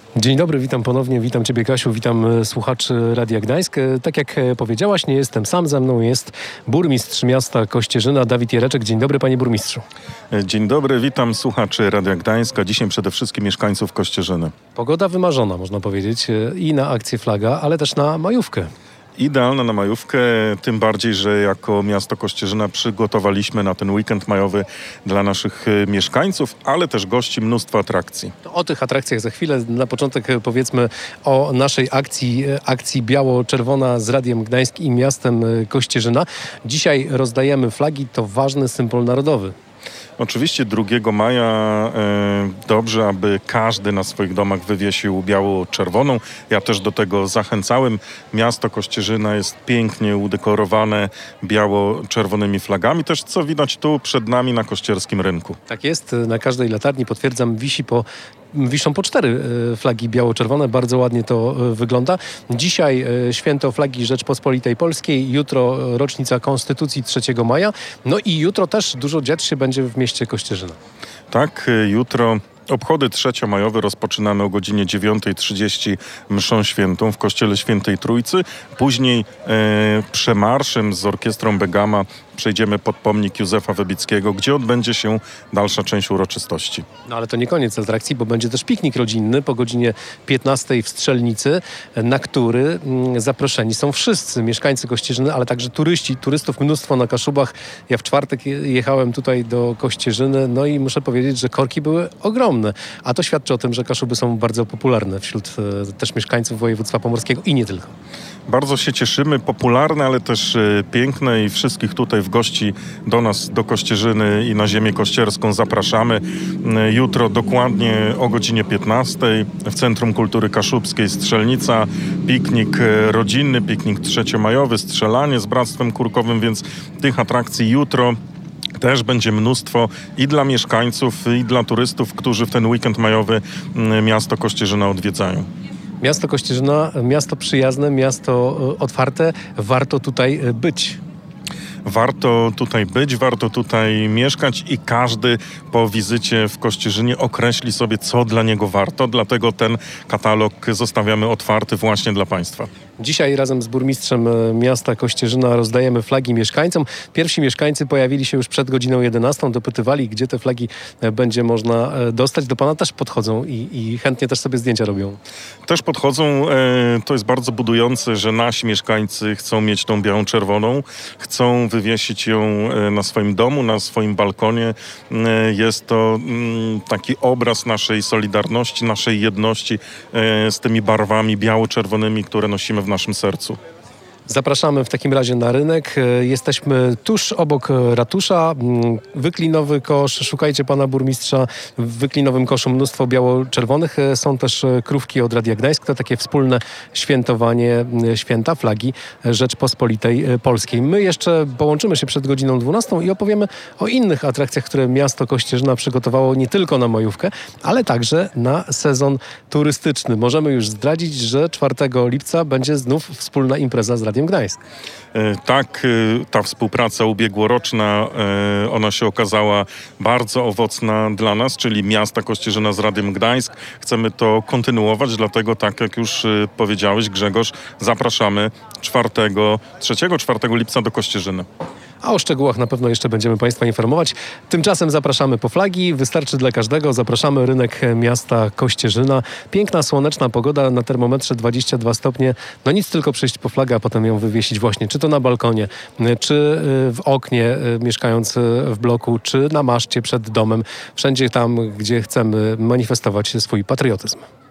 Dzień dobry, witam ponownie, witam Ciebie Kasiu, witam słuchaczy Radia Gdańsk. Tak jak powiedziałaś, nie jestem sam, ze mną jest burmistrz miasta Kościerzyna, Dawid Jereczek. Dzień dobry, panie burmistrzu. Dzień dobry, witam słuchaczy Radia Gdańska, dzisiaj przede wszystkim mieszkańców Kościerzyny. Pogoda wymarzona, można powiedzieć, i na akcję Flaga, ale też na majówkę. Idealna na majówkę, tym bardziej, że jako miasto Kościerzyna przygotowaliśmy na ten weekend majowy dla naszych mieszkańców, ale też gości mnóstwo atrakcji. O tych atrakcjach za chwilę. Na początek powiedzmy o naszej akcji Biało-Czerwona z Radiem Gdańsk i miastem Kościerzyna. Dzisiaj rozdajemy flagi, to ważny symbol narodowy. Oczywiście 2 maja dobrze, aby każdy na swoich domach wywiesił biało-czerwoną. Ja też do tego zachęcałem. Miasto Kościerzyna jest pięknie udekorowane biało-czerwonymi flagami. Też co widać tu przed nami na kościerskim rynku. Tak jest, na każdej latarni, potwierdzam, wiszą po 4 flagi biało-czerwone. Bardzo ładnie to wygląda. Dzisiaj święto flagi Rzeczpospolitej Polskiej, jutro rocznica Konstytucji 3 maja. No i jutro też dużo dziać się będzie w mieście Kościerzyna. Tak, jutro obchody 3-majowe rozpoczynamy o godzinie 9:30 mszą świętą w Kościele Świętej Trójcy. Później przemarszem z orkiestrą Begama przejdziemy pod pomnik Józefa Wybickiego, gdzie odbędzie się dalsza część uroczystości. No ale to nie koniec atrakcji, bo będzie też piknik rodzinny po godzinie 15 w Strzelnicy, na który zaproszeni są wszyscy mieszkańcy Kościerzyny, ale także turystów mnóstwo na Kaszubach. Ja w czwartek jechałem tutaj do Kościerzyny, no i muszę powiedzieć, że korki były ogromne, a to świadczy o tym, że Kaszuby są bardzo popularne wśród też mieszkańców województwa pomorskiego i nie tylko. Bardzo się cieszymy, popularne, ale też piękne i wszystkich tutaj w gości do nas, do Kościerzyny i na ziemię kościerską zapraszamy. Jutro dokładnie o godzinie 15 w Centrum Kultury Kaszubskiej Strzelnica, piknik rodzinny, piknik 3-majowy, strzelanie z Bractwem Kurkowym, więc tych atrakcji jutro też będzie mnóstwo i dla mieszkańców, i dla turystów, którzy w ten weekend majowy miasto Kościerzyna odwiedzają. Miasto Kościerzyna, miasto przyjazne, miasto otwarte, warto tutaj być. Warto tutaj być, warto tutaj mieszkać i każdy po wizycie w Kościerzynie określi sobie, co dla niego warto. Dlatego ten katalog zostawiamy otwarty właśnie dla Państwa. Dzisiaj razem z burmistrzem miasta Kościerzyna rozdajemy flagi mieszkańcom. Pierwsi mieszkańcy pojawili się już przed godziną 11. Dopytywali, gdzie te flagi będzie można dostać. Do Pana też podchodzą i chętnie też sobie zdjęcia robią. Też podchodzą. To jest bardzo budujące, że nasi mieszkańcy chcą mieć tą białą-czerwoną. Chcą wywiesić ją na swoim domu, na swoim balkonie. Jest to taki obraz naszej solidarności, naszej jedności z tymi barwami biało-czerwonymi, które nosimy w naszym sercu. Zapraszamy w takim razie na rynek. Jesteśmy tuż obok ratusza. Wyklinowy kosz. Szukajcie pana burmistrza. W wyklinowym koszu mnóstwo biało-czerwonych. Są też krówki od Radia Gdańsk. To takie wspólne świętowanie święta flagi Rzeczpospolitej Polskiej. My jeszcze połączymy się przed godziną 12 i opowiemy o innych atrakcjach, które miasto Kościerzyna przygotowało nie tylko na majówkę, ale także na sezon turystyczny. Możemy już zdradzić, że 4 lipca będzie znów wspólna impreza z Radiem Gdańsk. Tak, ta współpraca ubiegłoroczna, ona się okazała bardzo owocna dla nas, czyli miasta Kościerzyna z Radiem Gdańsk. Chcemy to kontynuować, dlatego tak jak już powiedziałeś, Grzegorz, zapraszamy 3-4 lipca do Kościerzyny. A o szczegółach na pewno jeszcze będziemy Państwa informować. Tymczasem zapraszamy po flagi. Wystarczy dla każdego. Zapraszamy rynek miasta Kościerzyna. Piękna, słoneczna pogoda, na termometrze 22 stopnie. No nic, tylko przyjść po flagę, a potem ją wywiesić właśnie, czy to na balkonie, czy w oknie, mieszkając w bloku, czy na maszcie przed domem. Wszędzie tam, gdzie chcemy manifestować swój patriotyzm.